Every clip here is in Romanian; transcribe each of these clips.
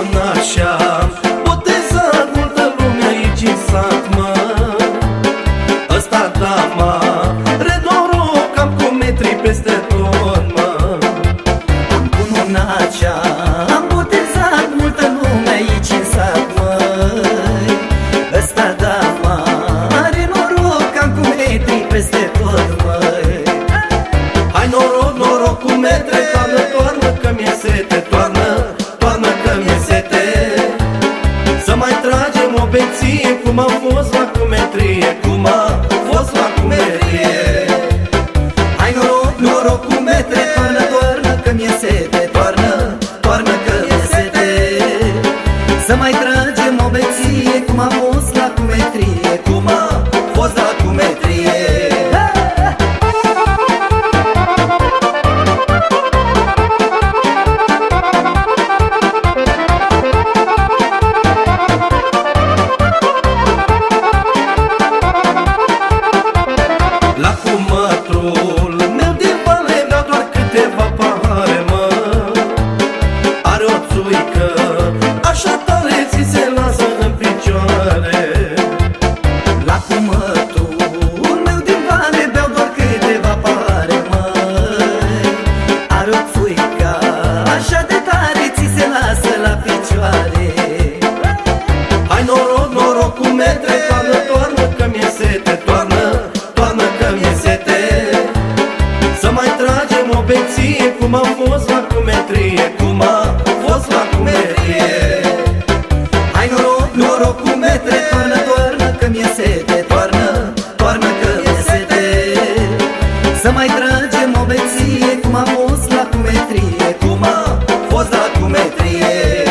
încununat și-am botezat multă lume aici în sat, mă. Ăsta da mare noroc, am cu metri peste tot, mă. Încununat și-am botezat multă lume aici în sat, măi. Ăsta da mare noroc, am cu metri peste tot, măi. Hai noroc, noroc cu metre, toarnă, toarnă că mi-e sete, toarnă, toarnă că mi-e sete. Să mai tragem o beție, cum a fost la cumetrie, cum a fost la cumetrie. Hai noroc, noroc cu metre, toarnă, toarnă că mi-e sete, toarnă, toarnă că mi-e sete. Să mai tragem o beție, cum a fost la cumetrie, cum a fost la cumetrie. La cumătrul meu de vale beau doar câteva pahare, mă. Are o țuică așa tare, ți se lasă în picioare. La cumătul meu din vale beau doar câteva pahare, măi. Are o țuică așa de tare, ți se lasă la picioare. Hai noroc, noroc cu metre, toarnă, toarnă că mi-e sete, toarnă, toarnă că mi-e sete. Să mai tragem o beție, cum a fost la cumetrie, cum a fost la cumetrie. Hai noroc, noroc cu metre, toarnă, toarnă că mi-e sete, toarnă, toarnă că mi-e sete. Să mai tragem o beție, cum a fost la cumetrie, cum a fost la cumetrie.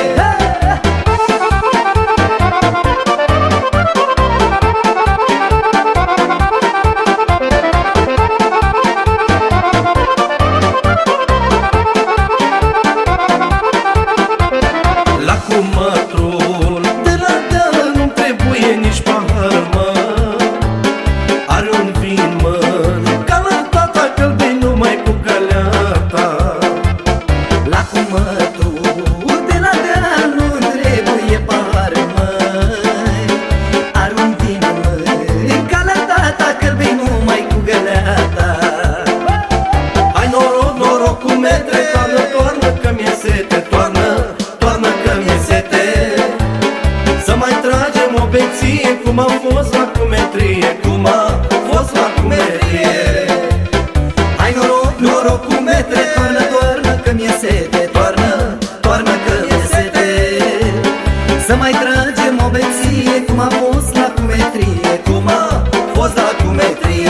La cumătrul de la deal nu-mi trebuie nici pahar, mă. Are un vin, mă, ca la tata, călbei numai cu găleata. La cumătul de la deal nu trebuie pahar, măi. Are un vin, măi, ca la tata, călbei numai cu găleata. Hai noroc, noroc cu metre, toarnă, toarnă că mi-e sete, toarnă, toarnă că mi-e sete. Să mai tragem o beție, cum a fost la cumetrie, cum a fost la cumetrie. Hai noroc, noroc cu metre, toarnă, toarnă că mi-e sete, toarnă, toarnă că mi-e sete. Să mai tragem o beție, cum a fost la cumetrie, cum a fost la cumetrie.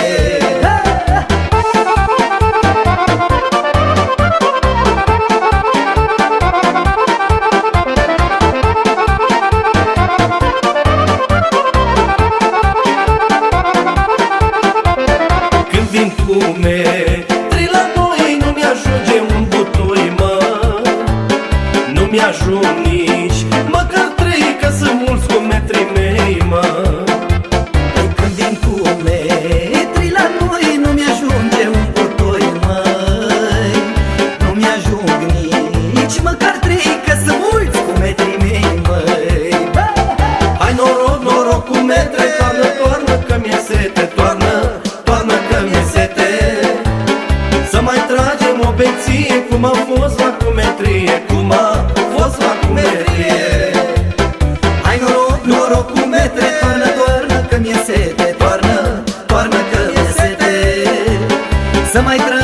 Când vin cu metri la noi, nu mi-ajunge un butoi, mă. Nu mi-ajung nici măcar trei, că sunt mulți cu metrii mei, mă. Păi când vin cu metri la noi, nu mi-ajunge un butoi, măi. Nu mi-ajung nici măcar trei, că sunt mulți cu metrii mei, măi. Hai noroc, noroc cu metre, toarnă, toarnă că mi-e sete, toarnă, toarnă că mi-e sete. Să mai tragem o beție, cum a fost la cumetrie, cum a fost la cumetrie. Hai noroc, noroc cu metre, toarnă, toarnă că mi-e sete, toarnă, toarnă că mi-e sete. Să mai